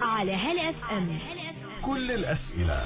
على هلا اف ام. كل الأسئلة.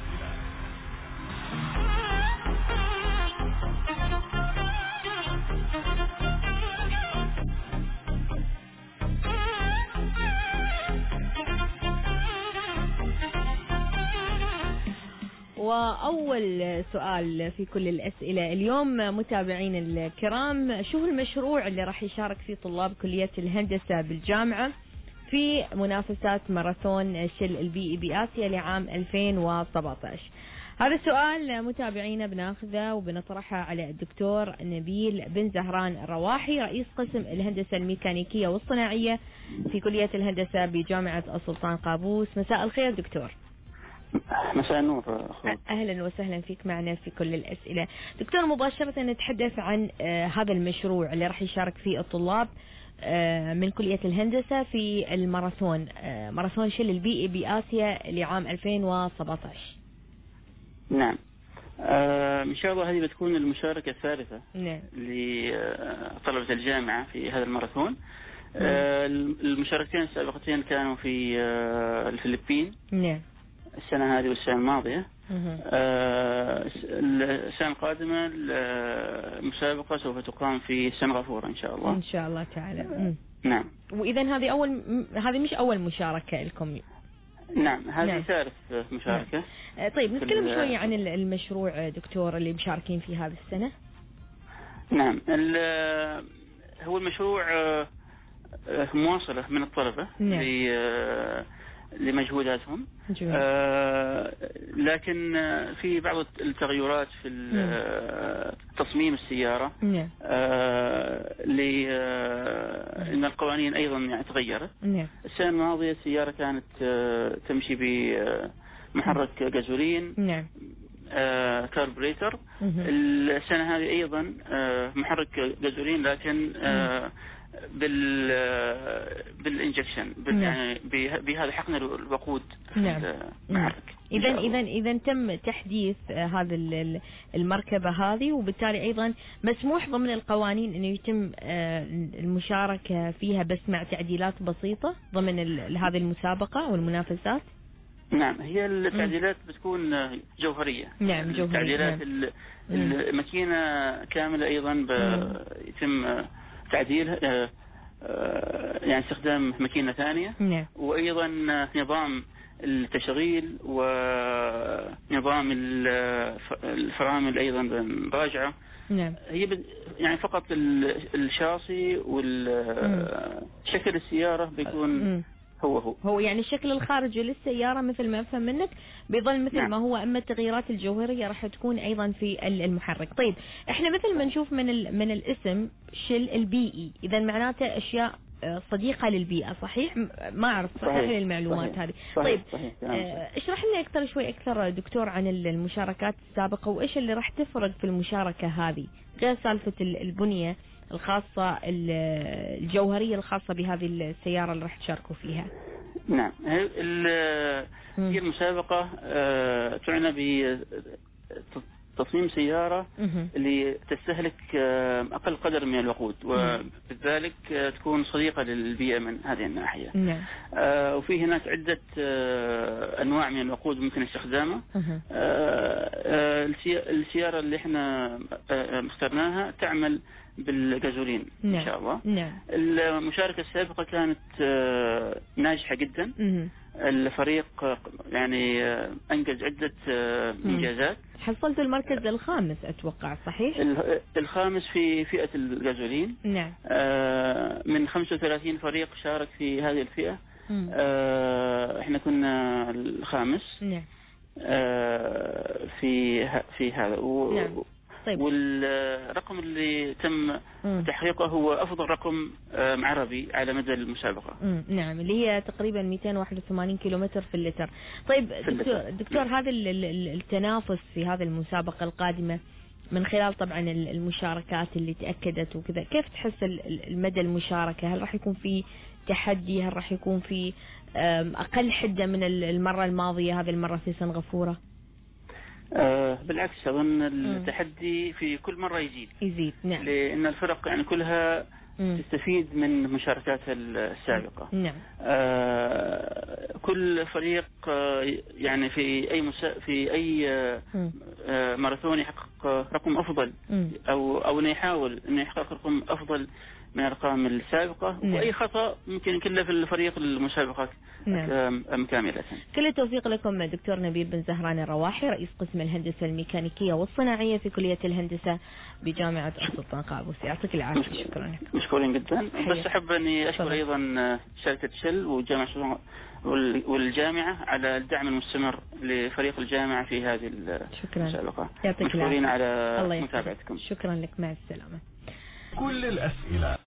وأول سؤال في كل الأسئلة اليوم متابعين الكرام، شو المشروع اللي راح يشارك فيه طلاب كلية الهندسة بالجامعة في منافسات ماراثون شل البيئي بآسيا لعام 2017؟ هذا السؤال متابعينا بناخذه وبنطرحه على الدكتور نبيل بن زهران الرواحي، رئيس قسم الهندسة الميكانيكية والصناعية في كلية الهندسة بجامعة السلطان قابوس. مساء الخير دكتور. مساء النور أخوة. أهلا وسهلا فيك معنا في كل الأسئلة. دكتور، مباشرة نتحدث عن هذا المشروع اللي راح يشارك فيه الطلاب من كلية الهندسة في الماراثون، ماراثون شل البيئي بآسيا لعام 2017. نعم، إن شاء الله هذه بتكون المشاركة الثالثة نعم لطلبة الجامعة في هذا الماراثون. المشاركتين السابقتين كانوا في الفلبين. نعم. السنة هذه والسنة الماضية. السنة القادمة المسابقة سوف تقام في سنغافورة إن شاء الله. إن شاء الله تعالى. نعم. وإذا هذه مش أول مشاركة لكم؟ نعم، هذه نعم. ثالث مشاركة. نعم. طيب نتكلم شوي عن المشروع دكتور اللي مشاركين فيه هذه السنة. نعم، هو المشروع مواصلة من الطلبة. نعم. لمجهوداتهم، لكن في بعض التغيرات في تصميم السيارة. نعم. لأن القوانين أيضا يعني تغيرت. نعم. السنة الماضية السيارة كانت تمشي بمحرك جازولين. نعم. كاربريتر. السنة هذه أيضا محرك جازولين، لكن بالانجكشن يعني بهذا حقن الوقود. نعم. إذا تم تحديث هذا المركبة هذه، وبالتالي أيضا مسموح ضمن القوانين أنه يتم المشاركة فيها بس مع تعديلات بسيطة ضمن هذه المسابقة والمنافسات. نعم، هي التعديلات بتكون جوهرية. نعم، جوهرية. تعديلات الماكينة كاملة أيضا يتم تعديلها، يعني استخدام ماكينة ثانية. نعم. وأيضا نظام التشغيل ونظام الفرامل أيضا راجعة. نعم. هي يعني فقط الشاصي والشكل السيارة بيكون هو يعني الشكل الخارجي للسيارة مثل ما أفهم منك بيظل مثل نعم. ما هو، أما التغييرات الجوهرية راح تكون أيضا في المحرك. طيب احنا مثل ما نشوف من الاسم شل البيئي، إذا معناته أشياء صديقة للبيئة، صحيح؟ ما أعرف صحيح المعلومات هذه. طيب اشرح لنا شوي أكثر دكتور عن المشاركات السابقة، وإيش اللي راح تفرق في المشاركة هذه غير سالفة البنية الخاصة الجوهرية الخاصة بهذه السيارة اللي راح تشاركوا فيها. نعم، هي المسابقة تعنى بتصميم سيارة اللي تستهلك أقل قدر من الوقود، وبذلك تكون صديقة للبيئة من هذه الناحية. نعم. وفي هناك عدة أنواع من الوقود ممكن استخدامها. السيارة اللي احنا اخترناها تعمل بالغازولين. نعم. إن شاء الله. نعم. المشاركة السابقة كانت ناجحة جدا. الفريق يعني أنجز عدة إنجازات. حصلت المركز الخامس أتوقع، صحيح؟ الخامس في فئة الغازولين. نعم. من 35 فريق شارك في هذه الفئة. احنا كنا الخامس. نعم. في هذا نعم. طيب. والرقم اللي تم تحقيقه هو أفضل رقم عربي على مدى المسابقة. نعم، اللي هي تقريبا 281 كيلومتر في اللتر. طيب دكتور هذا التنافس في هذه المسابقة القادمة من خلال طبعا المشاركات اللي تأكدت وكذا، كيف تحس المدى المشاركة؟ هل راح يكون في تحدي؟ هل راح يكون في أقل حدة من المرة الماضية هذه المرة في سنغافورة؟ بالعكس، أظن التحدي في كل مرة يزيد. نعم. لأن الفرق يعني كلها تستفيد من مشاركاتها السابقة. نعم. كل فريق يعني في أي ماراثون يحقق رقم أفضل أو أنه يحاول أنه يحقق رقم أفضل من الأرقام السابقة. وأي خطأ ممكن يكلف الفريق المسابقة كاملة. كل التوفيق لكم دكتور نبيل بن زهران الرواحي، رئيس قسم الهندسة الميكانيكية والصناعية في كلية الهندسة بجامعة السلطان قابوس. يعطيك العافية. شكرا لك. مشكورين جدا. بس أحب أني أشكر أيضا شركة شل وجامعة والجامعة على الدعم المستمر لفريق الجامعة في هذه المسابقة. مشكورين على متابعتكم. شكرا لك. مع السلامة. كل الأسئلة